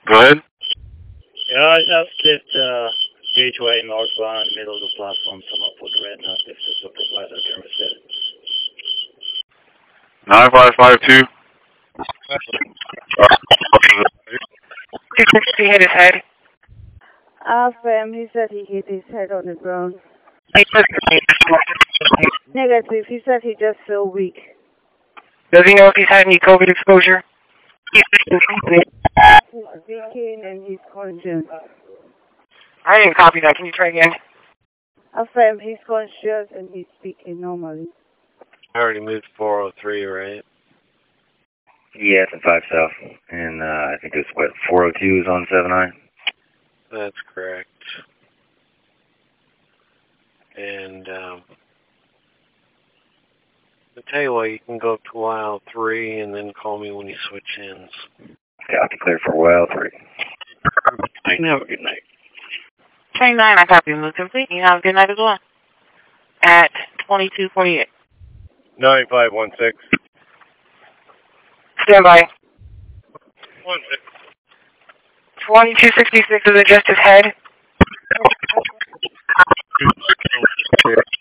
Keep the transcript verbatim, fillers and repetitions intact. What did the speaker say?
Go ahead. Yeah, I just left uh, Gateway northbound, middle of the platform, come up with red not if the supervisor can reset it. nine five five two. two sixty hit his head. After him, he said he hit his head on the ground. He said- Negative, he said he just felt weak. Does he know if he's had any COVID exposure? He's speaking and he's conscious. I didn't copy that. Can you try again? After him, he's conscious and he's speaking normally. I already moved four oh three, right? Yeah, it's in five south, and uh, I think it's what four oh two is on seven I. That's correct. And um, I tell you what, you can go up to Y L three and then call me when you switch ends. Yeah, I'll be clear for Y L three. I have a good night. twenty-nine, I copy. Move complete. You have a good night as well. At twenty-two forty-eight. nine five one six. Stand by. One six. twenty-two sixty-six is adjust his head.